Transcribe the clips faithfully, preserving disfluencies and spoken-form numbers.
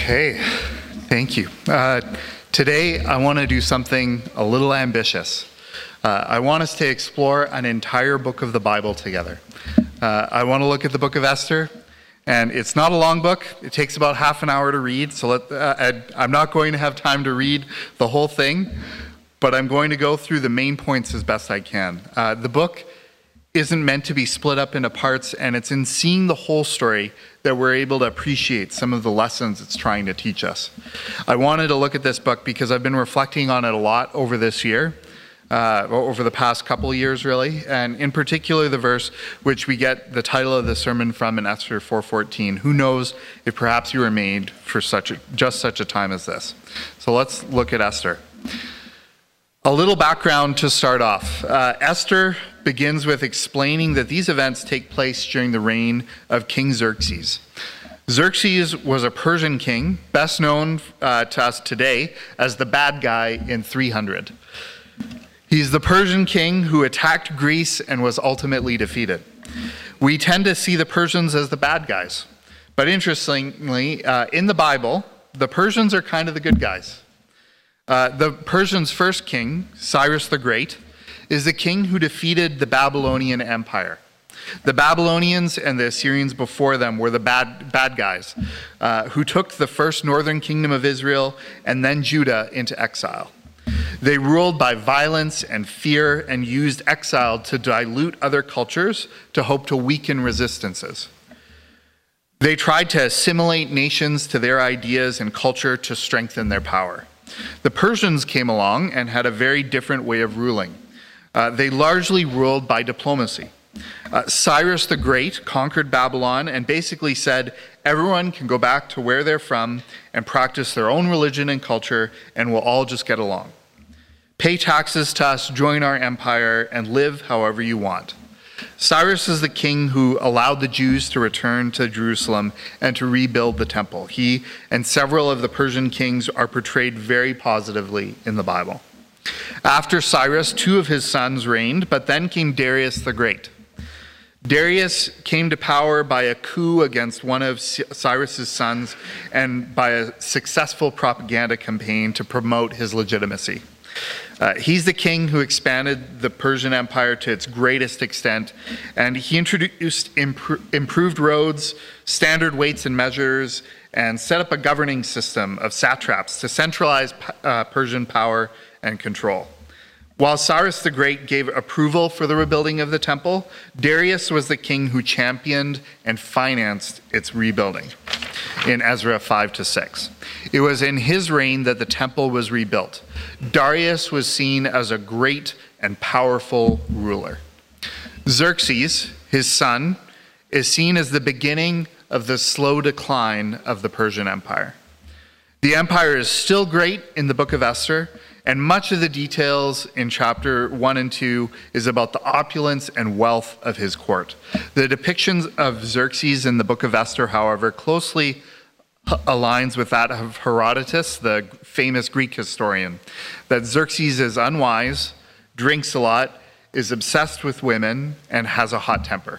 Okay, thank you. Uh, today I want to do something a little ambitious. Uh, I want us to explore an entire book of the Bible together. Uh, I want to look at the book of Esther, and it's not a long book. It takes about half an hour to read, so let, uh, I'm not going to have time to read the whole thing, but I'm going to go through the main points as best I can. Uh, the book isn't meant to be split up into parts, and it's in seeing the whole story that we're able to appreciate some of the lessons it's trying to teach us. I wanted to look at this book because I've been reflecting on it a lot over this year, uh, over the past couple of years really, and in particular the verse which we get the title of the sermon from in Esther four fourteen. Who knows if perhaps you were made for such a, just such a time as this. So let's look at Esther. A little background to start off. Uh, Esther begins with explaining that these events take place during the reign of King Xerxes. Xerxes was a Persian king, best known uh, to us today as the bad guy in three hundred. He's the Persian king who attacked Greece and was ultimately defeated. We tend to see the Persians as the bad guys, but interestingly, uh, in the Bible, the Persians are kind of the good guys. Uh, the Persians' first king, Cyrus the Great, is the king who defeated the Babylonian Empire. The Babylonians and the Assyrians before them were the bad, bad guys uh, who took the first northern kingdom of Israel and then Judah into exile. They ruled by violence and fear and used exile to dilute other cultures to hope to weaken resistances. They tried to assimilate nations to their ideas and culture to strengthen their power. The Persians came along and had a very different way of ruling. Uh, they largely ruled by diplomacy. Uh, Cyrus the Great conquered Babylon and basically said everyone can go back to where they're from and practice their own religion and culture, and we'll all just get along. Pay taxes to us, join our empire, and live however you want. Cyrus is the king who allowed the Jews to return to Jerusalem and to rebuild the temple. He and several of the Persian kings are portrayed very positively in the Bible. After Cyrus, two of his sons reigned, but then came Darius the Great. Darius came to power by a coup against one of Cyrus's sons and by a successful propaganda campaign to promote his legitimacy. Uh, he's the king who expanded the Persian Empire to its greatest extent, and he introduced impro- improved roads, standard weights and measures, and set up a governing system of satraps to centralize uh, Persian power and control. While Cyrus the Great gave approval for the rebuilding of the temple, Darius was the king who championed and financed its rebuilding in Ezra five to six. It was in his reign that the temple was rebuilt. Darius was seen as a great and powerful ruler. Xerxes, his son, is seen as the beginning of the slow decline of the Persian Empire. The empire is still great in the book of Esther, and much of the details in chapter one and two is about the opulence and wealth of his court. The depictions of Xerxes in the book of Esther, however, closely aligns with that of Herodotus, the famous Greek historian, that Xerxes is unwise, drinks a lot, is obsessed with women, and has a hot temper.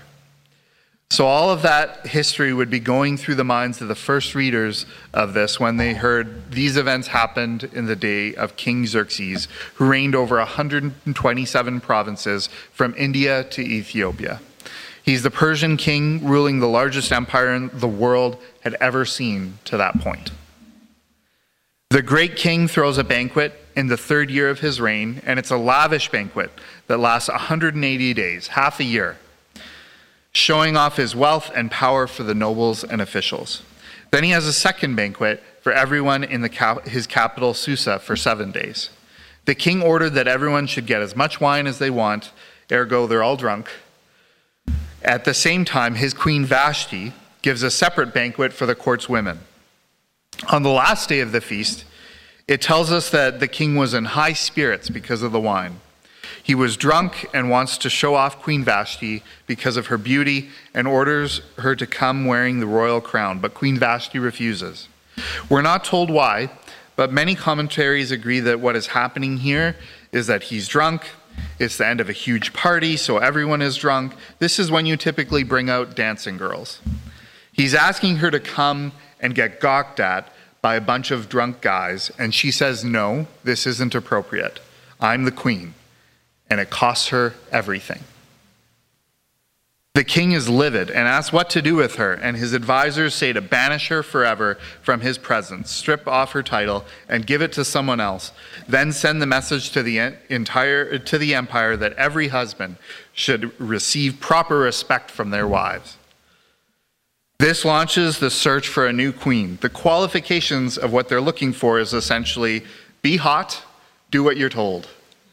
So all of that history would be going through the minds of the first readers of this when they heard these events happened in the day of King Xerxes, who reigned over one hundred twenty-seven provinces from India to Ethiopia. He's the Persian king ruling the largest empire the world had ever seen to that point. The great king throws a banquet in the third year of his reign, and it's a lavish banquet that lasts one hundred eighty days, half a year, showing off his wealth and power for the nobles and officials. Then he has a second banquet for everyone in the cap- his capital, Susa, for seven days. The king ordered that everyone should get as much wine as they want, ergo they're all drunk. At the same time, his queen Vashti gives a separate banquet for the court's women. On the last day of the feast, it tells us that the king was in high spirits because of the wine. He was drunk and wants to show off Queen Vashti because of her beauty and orders her to come wearing the royal crown, but Queen Vashti refuses. We're not told why, but many commentaries agree that what is happening here is that he's drunk. It's the end of a huge party, so everyone is drunk. This is when you typically bring out dancing girls. He's asking her to come and get gawked at by a bunch of drunk guys, and she says, no, this isn't appropriate. I'm the queen. And it costs her everything. The king is livid and asks what to do with her, and his advisors say to banish her forever from his presence, strip off her title, and give it to someone else. Then send the message to the entire to the empire that every husband should receive proper respect from their wives. This launches the search for a new queen. The qualifications of what they're looking for is essentially be hot, do what you're told.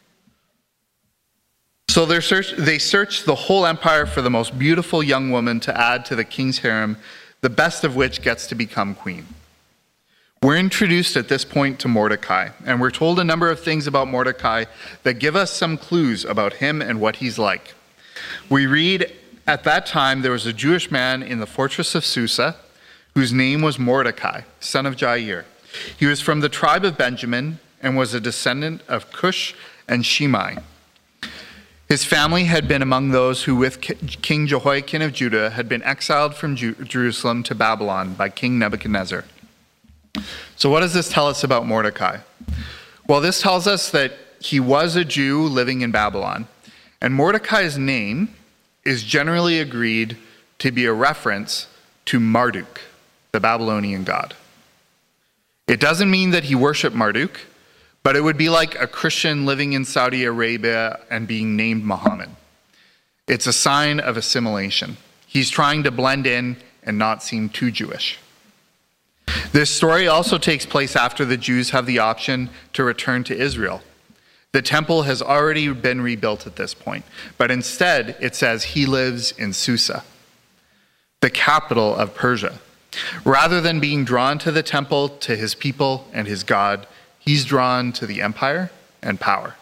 So they search, they search the whole empire for the most beautiful young woman to add to the king's harem, the best of which gets to become queen. We're introduced at this point to Mordecai, and we're told a number of things about Mordecai that give us some clues about him and what he's like. We read, at that time there was a Jewish man in the fortress of Susa whose name was Mordecai, son of Jair. He was from the tribe of Benjamin and was a descendant of Cush and Shimei. His family had been among those who, with King Jehoiakim of Judah, had been exiled from Jerusalem to Babylon by King Nebuchadnezzar. So what does this tell us about Mordecai? Well, this tells us that he was a Jew living in Babylon, and Mordecai's name is generally agreed to be a reference to Marduk, the Babylonian god. It doesn't mean that he worshiped Marduk, but it would be like a Christian living in Saudi Arabia and being named Muhammad. It's a sign of assimilation. He's trying to blend in and not seem too Jewish. This story also takes place after the Jews have the option to return to Israel. The temple has already been rebuilt at this point, but instead it says he lives in Susa, the capital of Persia. Rather than being drawn to the temple, to his people and his God, he's drawn to the empire and power.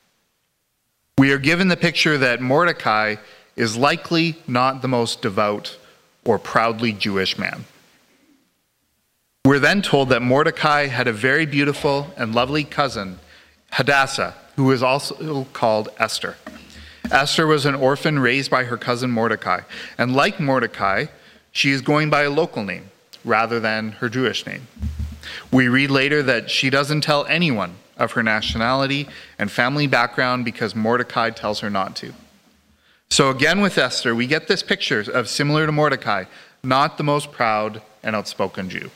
We are given the picture that Mordecai is likely not the most devout or proudly Jewish man. We're then told that Mordecai had a very beautiful and lovely cousin, Hadassah, who was also called Esther. Esther was an orphan raised by her cousin Mordecai, and like Mordecai, she is going by a local name rather than her Jewish name. We read later that she doesn't tell anyone of her nationality and family background because Mordecai tells her not to. So again with Esther, we get this picture of, similar to Mordecai, not the most proud and outspoken Jew.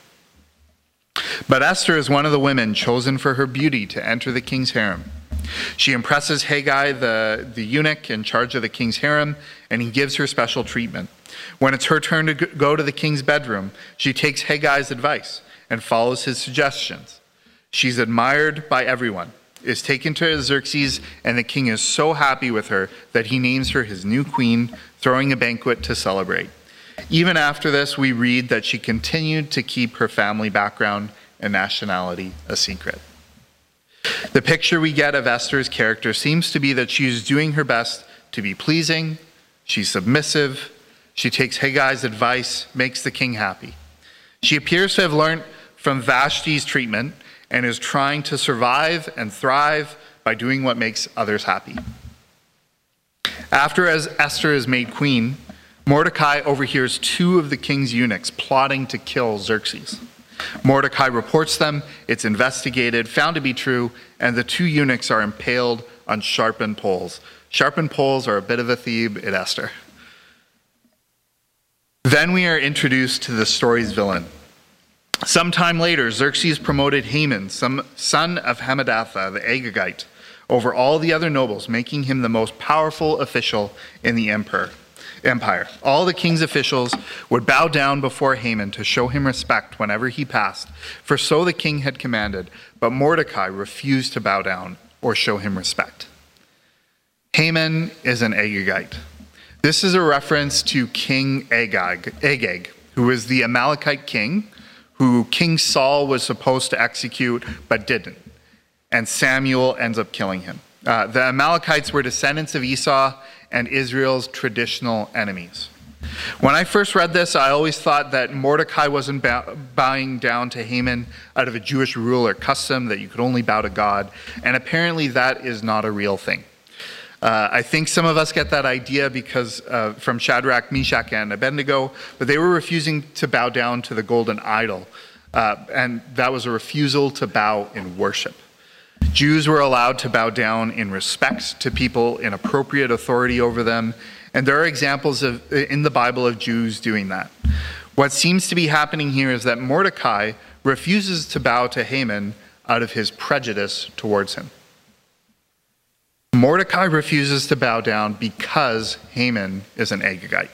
But Esther is one of the women chosen for her beauty to enter the king's harem. She impresses Haggai, the, the eunuch in charge of the king's harem, and he gives her special treatment. When it's her turn to go to the king's bedroom, she takes Haggai's advice and follows his suggestions. She's admired by everyone, is taken to Xerxes, and the king is so happy with her that he names her his new queen, throwing a banquet to celebrate. Even after this, we read that she continued to keep her family background and nationality a secret. The picture we get of Esther's character seems to be that she's doing her best to be pleasing, she's submissive, she takes Haggai's advice, makes the king happy. She appears to have learned from Vashti's treatment and is trying to survive and thrive by doing what makes others happy. After as Esther is made queen, Mordecai overhears two of the king's eunuchs plotting to kill Xerxes. Mordecai reports them, it's investigated, found to be true, and the two eunuchs are impaled on sharpened poles. Sharpened poles are a bit of a theme in Esther. Then we are introduced to the story's villain. Sometime later, Xerxes promoted Haman, some son of Hammedatha, the Agagite, over all the other nobles, making him the most powerful official in the emperor, empire. All the king's officials would bow down before Haman to show him respect whenever he passed, for so the king had commanded, but Mordecai refused to bow down or show him respect. Haman is an Agagite. This is a reference to King Agag, Agag, who was the Amalekite king, who King Saul was supposed to execute but didn't, and Samuel ends up killing him. Uh, the Amalekites were descendants of Esau and Israel's traditional enemies. When I first read this, I always thought that Mordecai wasn't bow- bowing down to Haman out of a Jewish rule or custom that you could only bow to God, and apparently that is not a real thing. Uh, I think some of us get that idea because uh, from Shadrach, Meshach, and Abednego, but they were refusing to bow down to the golden idol uh, and that was a refusal to bow in worship. Jews were allowed to bow down in respect to people in appropriate authority over them, and there are examples of, in the Bible of Jews doing that. What seems to be happening here is that Mordecai refuses to bow to Haman out of his prejudice towards him. Mordecai refuses to bow down because Haman is an Agagite.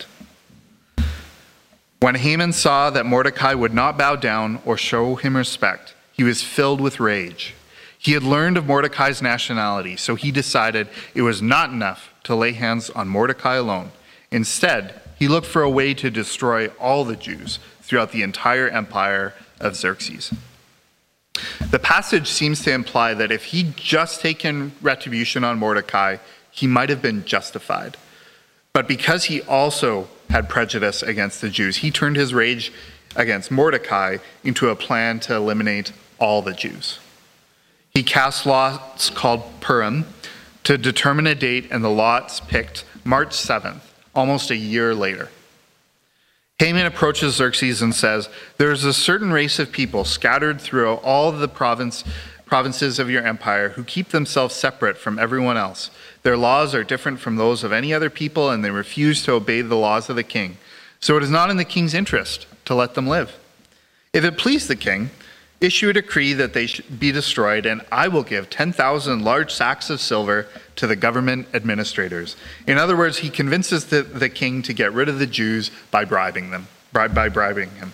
When Haman saw that Mordecai would not bow down or show him respect, he was filled with rage. He had learned of Mordecai's nationality, so he decided it was not enough to lay hands on Mordecai alone. Instead, he looked for a way to destroy all the Jews throughout the entire empire of Xerxes. The passage seems to imply that if he'd just taken retribution on Mordecai, he might have been justified. But because he also had prejudice against the Jews, he turned his rage against Mordecai into a plan to eliminate all the Jews. He cast lots called Purim to determine a date, and the lots picked March seventh, almost a year later. Haman approaches Xerxes and says, "There is a certain race of people scattered throughout all the province, provinces of your empire who keep themselves separate from everyone else. Their laws are different from those of any other people, and they refuse to obey the laws of the king. So it is not in the king's interest to let them live. If it please the king, issue a decree that they should be destroyed, and I will give ten thousand large sacks of silver to the government administrators." In other words, he convinces the, the king to get rid of the Jews by bribing them, by, by bribing him.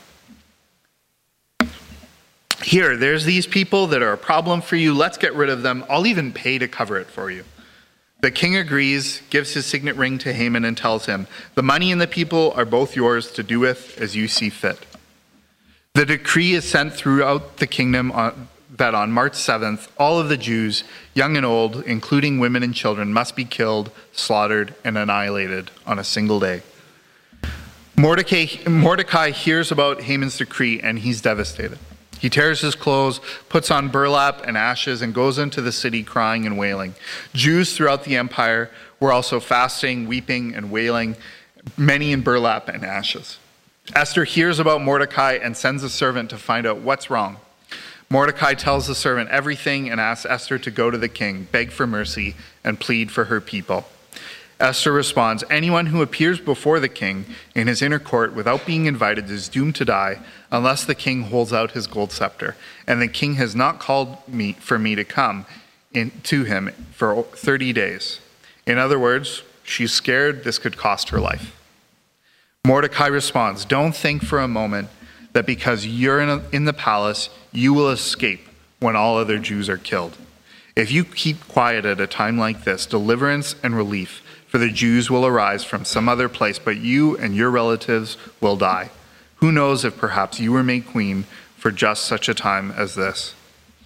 "Here, there's these people that are a problem for you. Let's get rid of them. I'll even pay to cover it for you." The king agrees, gives his signet ring to Haman, and tells him, "The money and the people are both yours to do with as you see fit." The decree is sent throughout the kingdom on, that on March seventh, all of the Jews, young and old, including women and children, must be killed, slaughtered, and annihilated on a single day. Mordecai, Mordecai hears about Haman's decree, and he's devastated. He tears his clothes, puts on burlap and ashes, and goes into the city crying and wailing. Jews throughout the empire were also fasting, weeping, and wailing, many in burlap and ashes. Esther hears about Mordecai and sends a servant to find out what's wrong. Mordecai tells the servant everything and asks Esther to go to the king, beg for mercy, and plead for her people. Esther responds, "Anyone who appears before the king in his inner court without being invited is doomed to die unless the king holds out his gold scepter, and the king has not called me for me to come in, to him for thirty days. In other words, she's scared this could cost her life. Mordecai responds, "Don't think for a moment that because you're in, a, in the palace, you will escape when all other Jews are killed. If you keep quiet at a time like this, deliverance and relief for the Jews will arise from some other place, but you and your relatives will die. Who knows if perhaps you were made queen for just such a time as this?"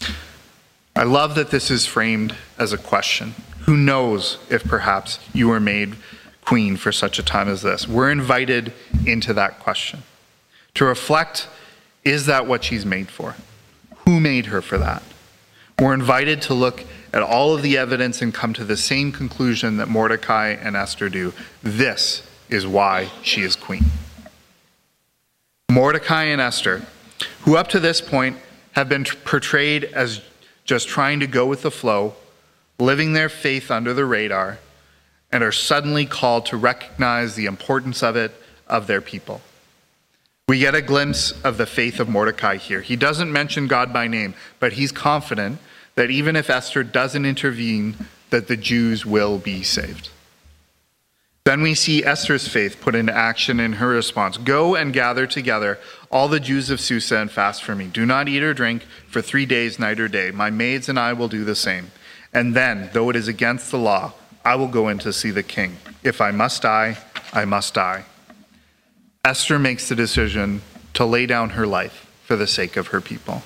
I love that this is framed as a question. Who knows if perhaps you were made queen for such a time as this? We're invited into that question. To reflect, is that what she's made for? Who made her for that? We're invited to look at all of the evidence and come to the same conclusion that Mordecai and Esther do. This is why she is queen. Mordecai and Esther, who up to this point have been portrayed as just trying to go with the flow, living their faith under the radar, and are suddenly called to recognize the importance of it of their people. We get a glimpse of the faith of Mordecai here. He doesn't mention God by name, but he's confident that even if Esther doesn't intervene, that the Jews will be saved. Then we see Esther's faith put into action in her response. "Go and gather together all the Jews of Susa and fast for me. Do not eat or drink for three days, night or day. My maids and I will do the same. And then, though it is against the law, I will go in to see the king. If I must die, I must die." Esther makes the decision to lay down her life for the sake of her people.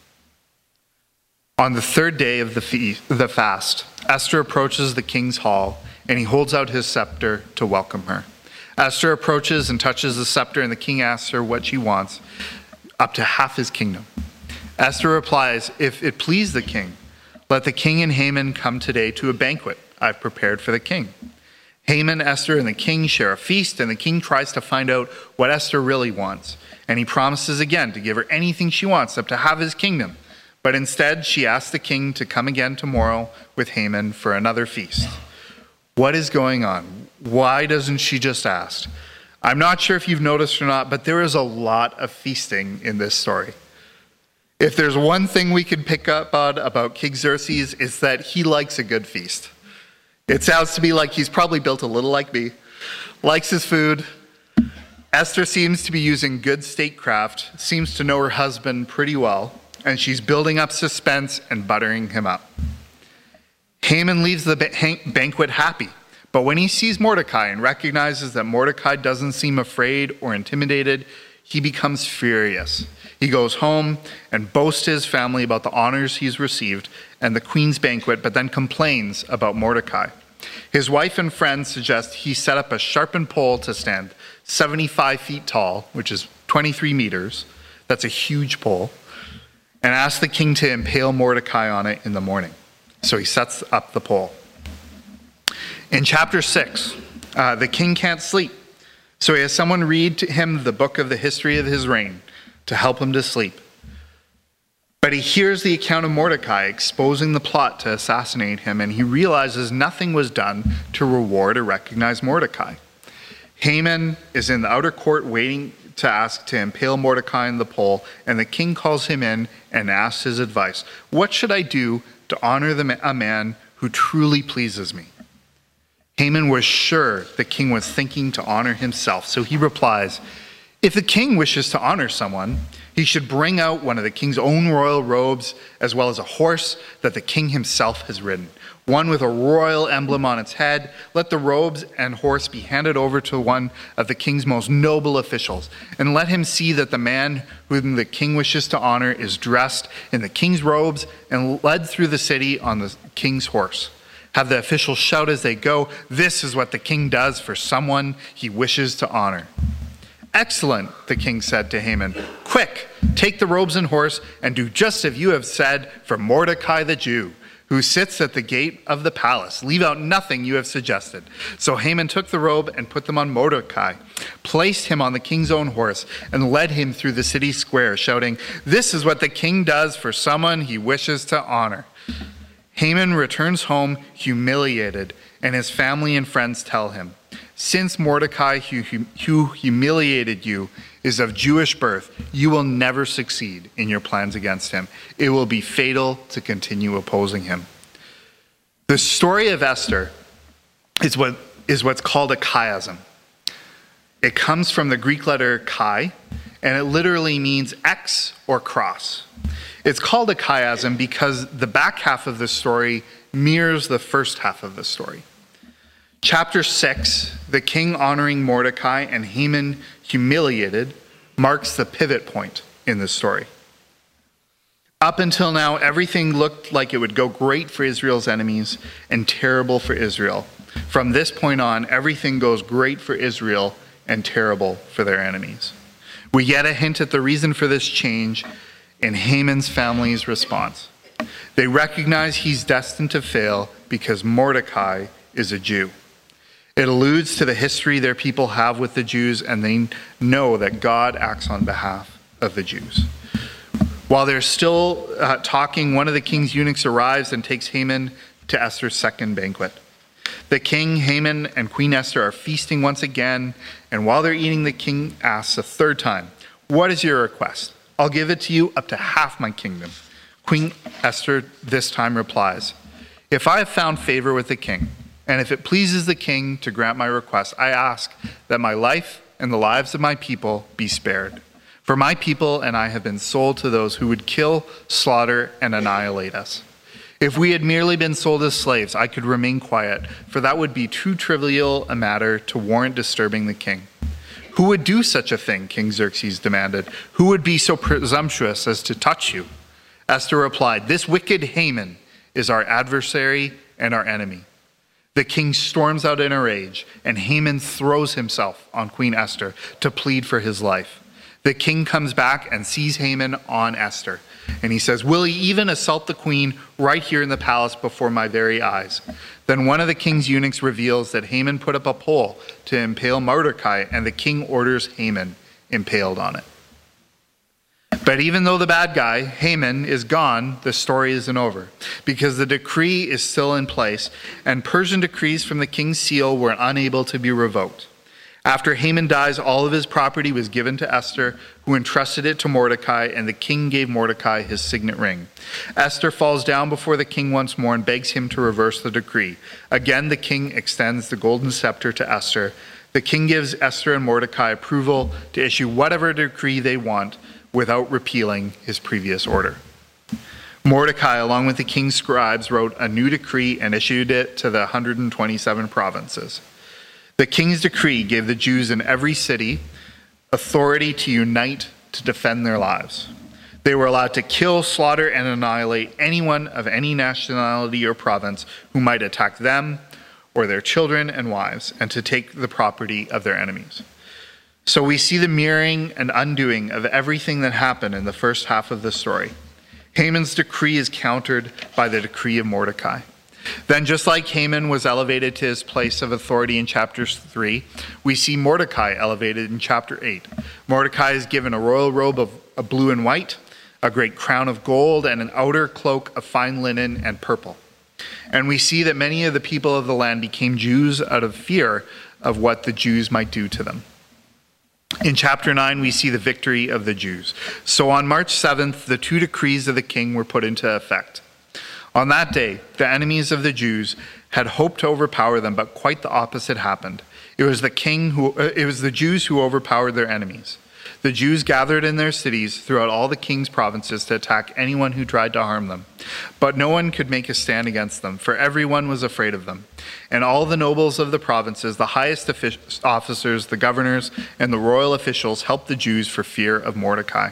On the third day of the, feast, the fast, Esther approaches the king's hall, and he holds out his scepter to welcome her. Esther approaches and touches the scepter, and the king asks her what she wants, up to half his kingdom. Esther replies, "If it please the king, let the king and Haman come today to a banquet I've prepared for the king." Haman, Esther, and the king share a feast, and the king tries to find out what Esther really wants. And he promises again to give her anything she wants, up to half his kingdom. But instead, she asks the king to come again tomorrow with Haman for another feast. What is going on? Why doesn't she just ask? I'm not sure if you've noticed or not, but there is a lot of feasting in this story. If there's one thing we can pick up on about King Xerxes, it's that he likes a good feast. It sounds to me like he's probably built a little like me, likes his food. Esther seems to be using good statecraft, seems to know her husband pretty well, and she's building up suspense and buttering him up. Haman leaves the banquet happy, but when he sees Mordecai and recognizes that Mordecai doesn't seem afraid or intimidated, he becomes furious. He goes home and boasts to his family about the honors he's received and the queen's banquet, but then complains about Mordecai. His wife and friends suggest he set up a sharpened pole to stand seventy-five feet tall, which is twenty-three meters. That's a huge pole. And ask the king to impale Mordecai on it in the morning. So he sets up the pole. In chapter six, uh, the king can't sleep. So he has someone read to him the book of the history of his reign to help him to sleep. But he hears the account of Mordecai exposing the plot to assassinate him, and he realizes nothing was done to reward or recognize Mordecai. Haman is in the outer court waiting to ask to impale Mordecai on the pole, and the king calls him in and asks his advice. What should I do to honor the, a man who truly pleases me? Haman was sure the king was thinking to honor himself, so he replies, if the king wishes to honor someone, he should bring out one of the king's own royal robes, as well as a horse that the king himself has ridden, one with a royal emblem on its head. Let the robes and horse be handed over to one of the king's most noble officials, and let him see that the man whom the king wishes to honor is dressed in the king's robes and led through the city on the king's horse. Have the officials shout as they go, this is what the king does for someone he wishes to honor. Excellent, the king said to Haman. Quick, take the robes and horse and do just as you have said for Mordecai the Jew, who sits at the gate of the palace. Leave out nothing you have suggested. So Haman took the robe and put them on Mordecai, placed him on the king's own horse, and led him through the city square, shouting, this is what the king does for someone he wishes to honor. Haman returns home humiliated, and his family and friends tell him, since Mordecai, who, who humiliated you, is of Jewish birth, you will never succeed in your plans against him. It will be fatal to continue opposing him. The story of Esther is what is what's called a chiasm. It comes from the Greek letter chi, and it literally means X or cross. It's called a chiasm because the back half of the story mirrors the first half of the story. Chapter six, the king honoring Mordecai and Haman humiliated, marks the pivot point in the story. Up until now, everything looked like it would go great for Israel's enemies and terrible for Israel. From this point on, everything goes great for Israel and terrible for their enemies. We get a hint at the reason for this change in Haman's family's response. They recognize he's destined to fail because Mordecai is a Jew. It alludes to the history their people have with the Jews, and they know that God acts on behalf of the Jews. While they're still uh, talking, one of the king's eunuchs arrives and takes Haman to Esther's second banquet. The king, Haman, and Queen Esther are feasting once again, and while they're eating, the king asks a third time, what is your request? I'll give it to you up to half my kingdom. Queen Esther this time replies, if I have found favor with the king, and if it pleases the king to grant my request, I ask that my life and the lives of my people be spared. For my people and I have been sold to those who would kill, slaughter, and annihilate us. If we had merely been sold as slaves, I could remain quiet, for that would be too trivial a matter to warrant disturbing the king. Who would do such a thing? King Xerxes demanded. Who would be so presumptuous as to touch you? Esther replied, this wicked Haman is our adversary and our enemy. The king storms out in a rage, and Haman throws himself on Queen Esther to plead for his life. The king comes back and sees Haman on Esther, and he says, will he even assault the queen right here in the palace before my very eyes? Then one of the king's eunuchs reveals that Haman put up a pole to impale Mordecai, and the king orders Haman impaled on it. But even though the bad guy, Haman, is gone, the story isn't over, because the decree is still in place, and Persian decrees from the king's seal were unable to be revoked. After Haman dies, all of his property was given to Esther, who entrusted it to Mordecai, and the king gave Mordecai his signet ring. Esther falls down before the king once more and begs him to reverse the decree. Again, the king extends the golden scepter to Esther. The king gives Esther and Mordecai approval to issue whatever decree they want without repealing his previous order. Mordecai, along with the king's scribes, wrote a new decree and issued it to the one hundred twenty-seven provinces. The king's decree gave the Jews in every city authority to unite to defend their lives. They were allowed to kill, slaughter, and annihilate anyone of any nationality or province who might attack them or their children and wives, and to take the property of their enemies. So we see the mirroring and undoing of everything that happened in the first half of the story. Haman's decree is countered by the decree of Mordecai. Then, just like Haman was elevated to his place of authority in chapter three, we see Mordecai elevated in chapter eight. Mordecai is given a royal robe of, of blue and white, a great crown of gold, and an outer cloak of fine linen and purple. And we see that many of the people of the land became Jews out of fear of what the Jews might do to them. In chapter nine, we see the victory of the Jews. So on March seventh, the two decrees of the king were put into effect. On that day, the enemies of the Jews had hoped to overpower them, but quite the opposite happened. It was the king who, uh, it was the Jews who overpowered their enemies. The Jews gathered in their cities throughout all the king's provinces to attack anyone who tried to harm them. But no one could make a stand against them, for everyone was afraid of them. And all the nobles of the provinces, the highest officers, the governors, and the royal officials helped the Jews for fear of Mordecai.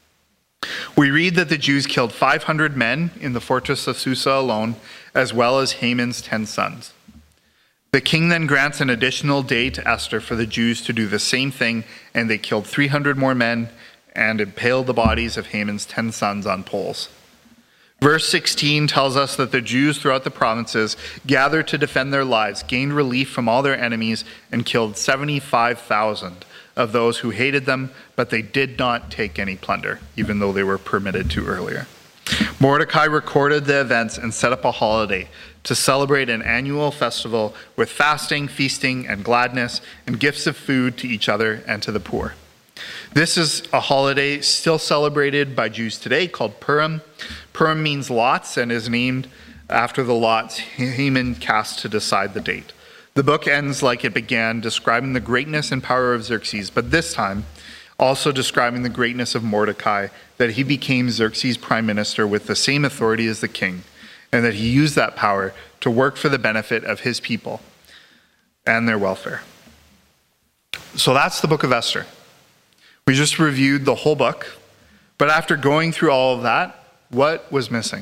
We read that the Jews killed five hundred men in the fortress of Susa alone, as well as Haman's ten sons. The king then grants an additional day to Esther for the Jews to do the same thing, and they killed three hundred more men and impaled the bodies of Haman's ten sons on poles. Verse sixteen tells us that the Jews throughout the provinces gathered to defend their lives, gained relief from all their enemies, and killed seventy-five thousand of those who hated them, but they did not take any plunder, even though they were permitted to earlier. Mordecai recorded the events and set up a holiday to celebrate an annual festival with fasting, feasting, and gladness, and gifts of food to each other and to the poor. This is a holiday still celebrated by Jews today called Purim. Purim means lots and is named after the lots Haman cast to decide the date. The book ends like it began, describing the greatness and power of Xerxes, but this time also describing the greatness of Mordecai, that he became Xerxes' prime minister with the same authority as the king, and that he used that power to work for the benefit of his people and their welfare. So that's the book of Esther. We just reviewed the whole book, but after going through all of that, what was missing?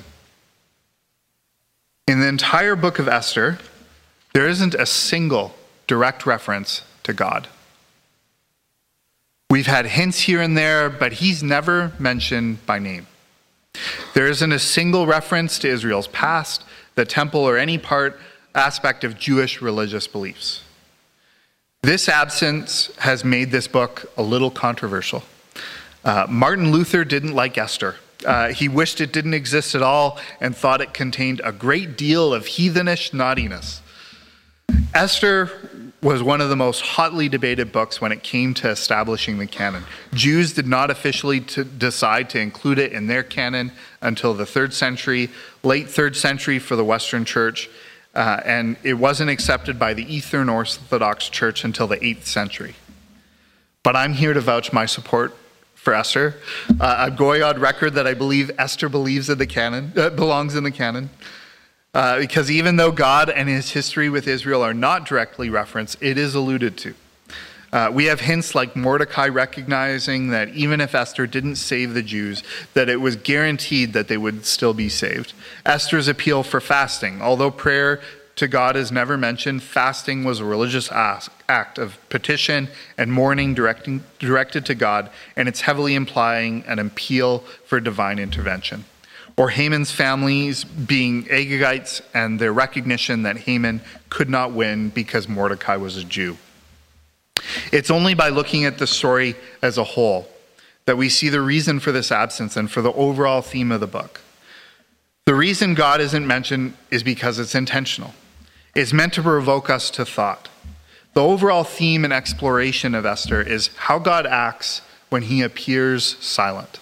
In the entire book of Esther, there isn't a single direct reference to God. We've had hints here and there, but he's never mentioned by name. There isn't a single reference to Israel's past, the temple, or any part, aspect of Jewish religious beliefs. This absence has made this book a little controversial. Uh, Martin Luther didn't like Esther. Uh, he wished it didn't exist at all and thought it contained a great deal of heathenish naughtiness. Esther was one of the most hotly debated books when it came to establishing the canon. Jews did not officially to decide to include it in their canon until the third century, late third century for the Western Church, uh, and it wasn't accepted by the Eastern Orthodox Church until the eighth century. But I'm here to vouch my support for Esther. Uh, I'm going on record that I believe Esther believes in the canon, uh, belongs in the canon. Uh, because even though God and his history with Israel are not directly referenced, it is alluded to. Uh, we have hints like Mordecai recognizing that even if Esther didn't save the Jews, that it was guaranteed that they would still be saved. Esther's appeal for fasting, although prayer to God is never mentioned, fasting was a religious act of petition and mourning directing, directed to God, and it's heavily implying an appeal for divine intervention. Or Haman's families being Agagites and their recognition that Haman could not win because Mordecai was a Jew. It's only by looking at the story as a whole that we see the reason for this absence and for the overall theme of the book. The reason God isn't mentioned is because it's intentional. It's meant to provoke us to thought. The overall theme and exploration of Esther is how God acts when he appears silent.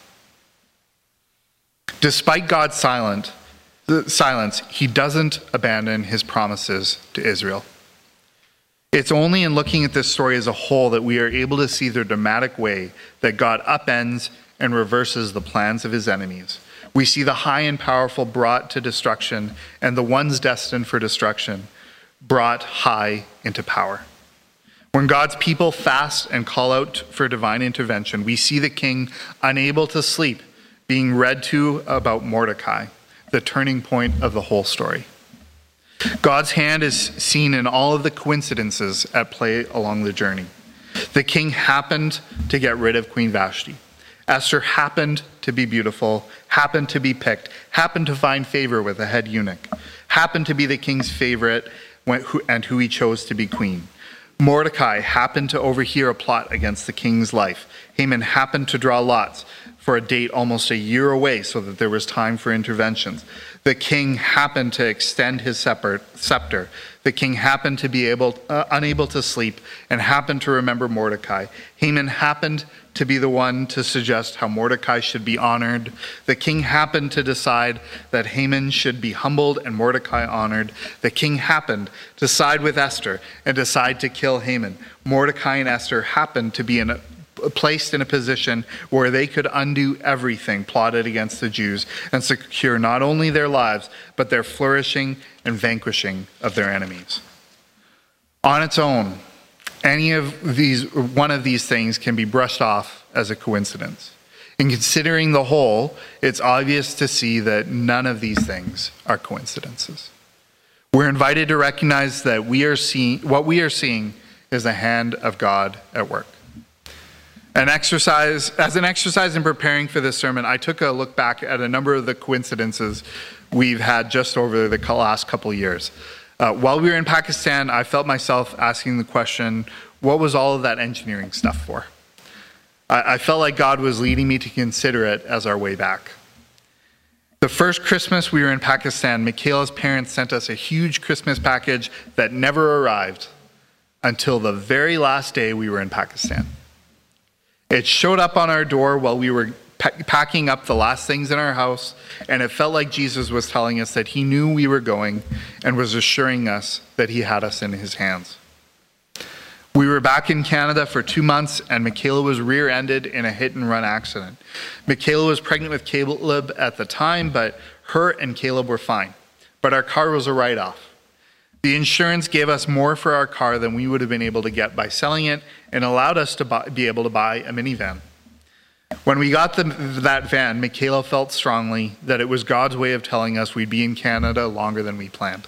Despite God's silent, the silence, he doesn't abandon his promises to Israel. It's only in looking at this story as a whole that we are able to see the dramatic way that God upends and reverses the plans of his enemies. We see the high and powerful brought to destruction and the ones destined for destruction brought high into power. When God's people fast and call out for divine intervention, we see the king unable to sleep being read to about Mordecai, the turning point of the whole story. God's hand is seen in all of the coincidences at play along the journey. The king happened to get rid of Queen Vashti. Esther happened to be beautiful, happened to be picked, happened to find favor with the head eunuch, happened to be the king's favorite and who he chose to be queen. Mordecai happened to overhear a plot against the king's life. Haman happened to draw lots for a date almost a year away so that there was time for interventions. The king happened to extend his scepter. The king happened to be able, uh, unable to sleep and happened to remember Mordecai. Haman happened to be the one to suggest how Mordecai should be honored. The king happened to decide that Haman should be humbled and Mordecai honored. The king happened to side with Esther and decide to kill Haman. Mordecai and Esther happened to be in a placed in a position where they could undo everything plotted against the Jews and secure not only their lives, but their flourishing and vanquishing of their enemies. On its own, any of these, one of these things can be brushed off as a coincidence. In considering the whole, it's obvious to see that none of these things are coincidences. We're invited to recognize that we are seeing, what we are seeing is the hand of God at work. An exercise, as an exercise in preparing for this sermon, I took a look back at a number of the coincidences we've had just over the last couple of years. Uh, while we were in Pakistan, I felt myself asking the question, what was all of that engineering stuff for? I, I felt like God was leading me to consider it as our way back. The first Christmas we were in Pakistan, Michaela's parents sent us a huge Christmas package that never arrived until the very last day we were in Pakistan. It showed up on our door while we were packing up the last things in our house, and it felt like Jesus was telling us that he knew we were going and was assuring us that he had us in his hands. We were back in Canada for two months, and Michaela was rear-ended in a hit-and-run accident. Michaela was pregnant with Caleb at the time, but her and Caleb were fine. But our car was a write-off. The insurance gave us more for our car than we would have been able to get by selling it and allowed us to buy, be able to buy a minivan. When we got the, that van, Michaela felt strongly that it was God's way of telling us we'd be in Canada longer than we planned.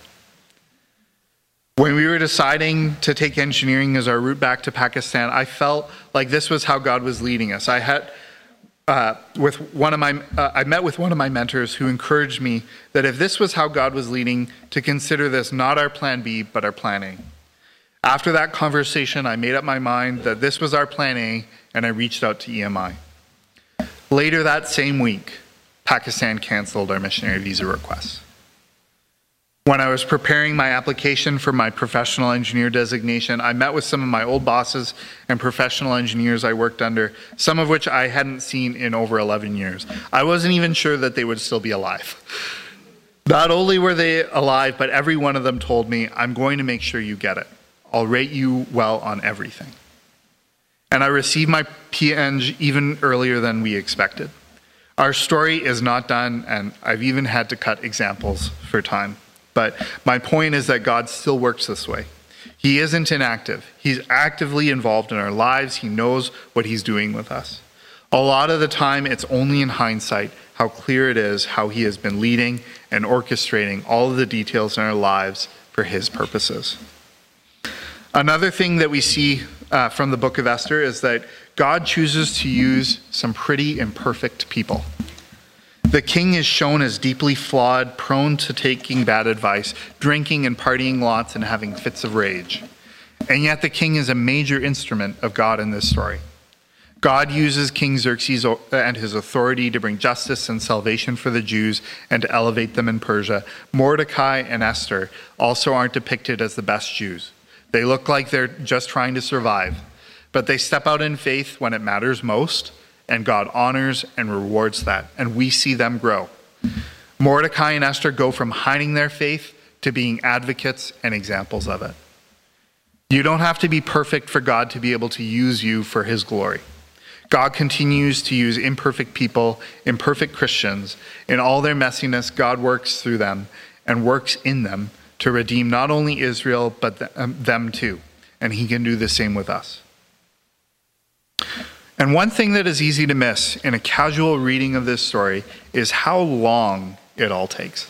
When we were deciding to take engineering as our route back to Pakistan, I felt like this was how God was leading us. I had Uh, with one of my, uh, I met with one of my mentors who encouraged me that if this was how God was leading, to consider this not our plan B, but our plan A. After that conversation, I made up my mind that this was our plan A, and I reached out to E M I. Later that same week, Pakistan canceled our missionary visa requests. When I was preparing my application for my professional engineer designation, I met with some of my old bosses and professional engineers I worked under, some of which I hadn't seen in over eleven years. I wasn't even sure that they would still be alive. Not only were they alive, but every one of them told me, I'm going to make sure you get it. I'll rate you well on everything. And I received my P Eng even earlier than we expected. Our story is not done, and I've even had to cut examples for time. But my point is that God still works this way. He isn't inactive. He's actively involved in our lives. He knows what he's doing with us. A lot of the time, it's only in hindsight how clear it is how he has been leading and orchestrating all of the details in our lives for his purposes. Another thing that we see uh, from the book of Esther is that God chooses to use some pretty imperfect people. The king is shown as deeply flawed, prone to taking bad advice, drinking and partying lots, and having fits of rage. And yet the king is a major instrument of God in this story. God uses King Xerxes and his authority to bring justice and salvation for the Jews and to elevate them in Persia. Mordecai and Esther also aren't depicted as the best Jews. They look like they're just trying to survive, but they step out in faith when it matters most, and God honors and rewards that, and we see them grow. Mordecai and Esther go from hiding their faith to being advocates and examples of it. You don't have to be perfect for God to be able to use you for his glory. God continues to use imperfect people, imperfect Christians. In all their messiness, God works through them and works in them to redeem not only Israel, but them too. And he can do the same with us. And one thing that is easy to miss in a casual reading of this story is how long it all takes.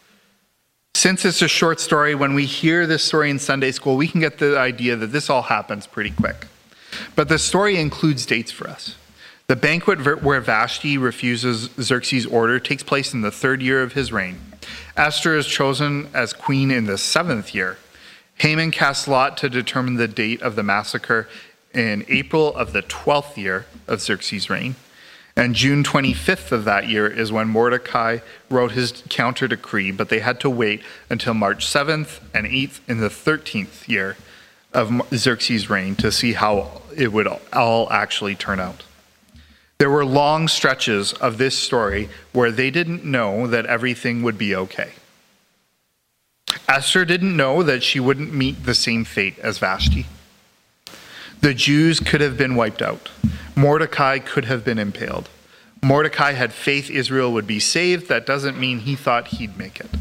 Since it's a short story, when we hear this story in Sunday school, we can get the idea that this all happens pretty quick. But the story includes dates for us. The banquet where Vashti refuses Xerxes' order takes place in the third year of his reign. Esther is chosen as queen in the seventh year. Haman casts lot to determine the date of the massacre in April of the twelfth year of Xerxes' reign. And June twenty-fifth of that year is when Mordecai wrote his counter decree, but they had to wait until March seventh and eighth in the thirteenth year of Xerxes' reign to see how it would all actually turn out. There were long stretches of this story where they didn't know that everything would be okay. Esther didn't know that she wouldn't meet the same fate as Vashti. The Jews could have been wiped out. Mordecai could have been impaled. Mordecai had faith Israel would be saved. That doesn't mean he thought he'd make it.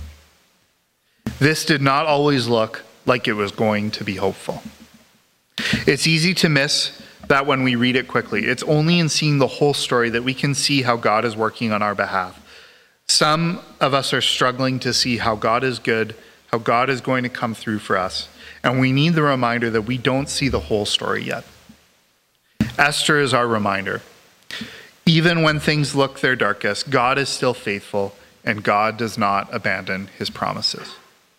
This did not always look like it was going to be hopeful. It's easy to miss that when we read it quickly. It's only in seeing the whole story that we can see how God is working on our behalf. Some of us are struggling to see how God is good, how God is going to come through for us. And we need the reminder that we don't see the whole story yet. Esther is our reminder. Even when things look their darkest, God is still faithful, and God does not abandon his promises.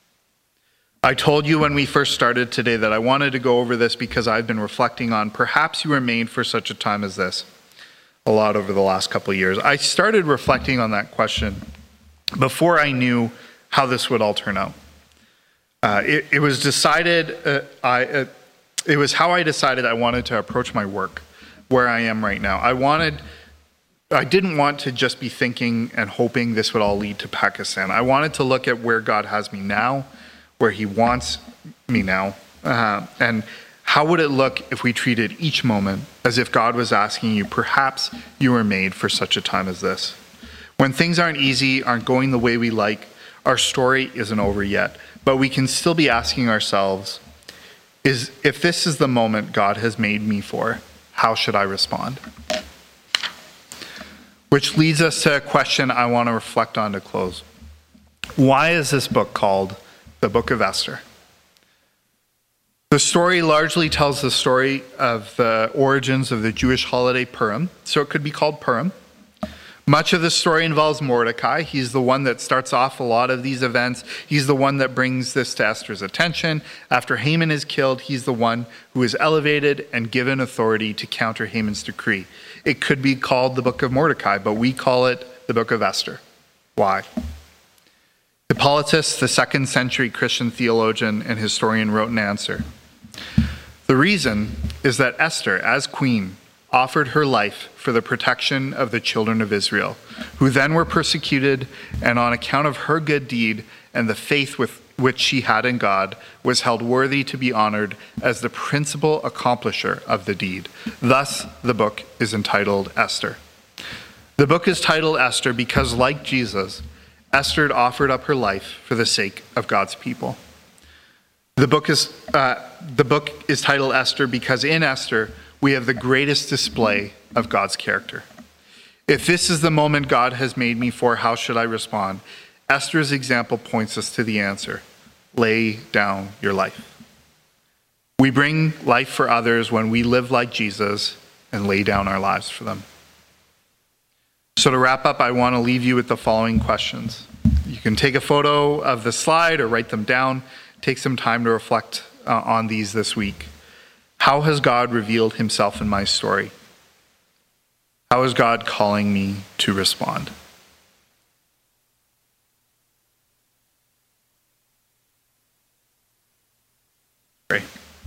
I told you when we first started today that I wanted to go over this because I've been reflecting on perhaps you were made for such a time as this a lot over the last couple of years. I started reflecting on that question before I knew how this would all turn out. Uh, it, it was decided, uh, I, uh, it was how I decided I wanted to approach my work where I am right now. I wanted, I didn't want to just be thinking and hoping this would all lead to Pakistan. I wanted to look at where God has me now, where he wants me now, uh, and how would it look if we treated each moment as if God was asking you, perhaps you were made for such a time as this. When things aren't easy, aren't going the way we like, our story isn't over yet, but we can still be asking ourselves, is if this is the moment God has made me for, how should I respond? Which leads us to a question I want to reflect on to close. Why is this book called The Book of Esther? The story largely tells the story of the origins of the Jewish holiday Purim, so it could be called Purim. Much of the story involves Mordecai. He's the one that starts off a lot of these events. He's the one that brings this to Esther's attention. After Haman is killed, he's the one who is elevated and given authority to counter Haman's decree. It could be called the Book of Mordecai, but we call it the Book of Esther. Why? Hippolytus, the second century Christian theologian and historian, wrote an answer. The reason is that Esther, as queen, offered her life for the protection of the children of Israel, who then were persecuted, and on account of her good deed and the faith with which she had in God, was held worthy to be honored as the principal accomplisher of the deed. Thus, the book is entitled Esther. The book is titled Esther because, like Jesus, Esther had offered up her life for the sake of God's people. The book is, uh, the book is titled Esther because in Esther, we have the greatest display of God's character. If this is the moment God has made me for, how should I respond? Esther's example points us to the answer. Lay down your life. We bring life for others when we live like Jesus and lay down our lives for them. So to wrap up, I want to leave you with the following questions. You can take a photo of the slide or write them down. Take some time to reflect uh, on these this week. How has God revealed himself in my story? How is God calling me to respond? Pray.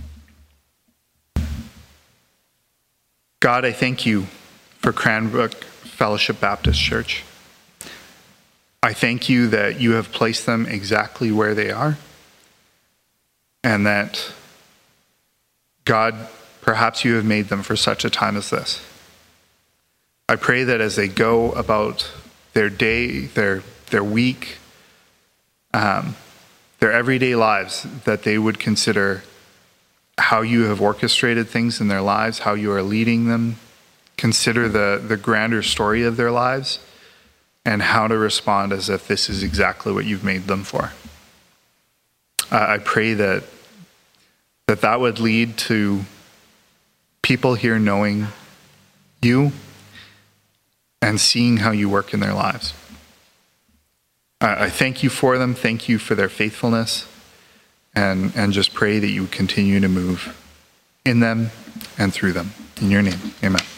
God, I thank you for Cranbrook Fellowship Baptist Church. I thank you that you have placed them exactly where they are, and that, God, perhaps you have made them for such a time as this. I pray that as they go about their day, their their week, um, their everyday lives, that they would consider how you have orchestrated things in their lives, how you are leading them, consider the, the grander story of their lives, and how to respond as if this is exactly what you've made them for. Uh, I pray that, that that would lead to people here knowing you and seeing how you work in their lives. I, I thank you for them, thank you for their faithfulness, and, and just pray that you would continue to move in them and through them. In your name, amen.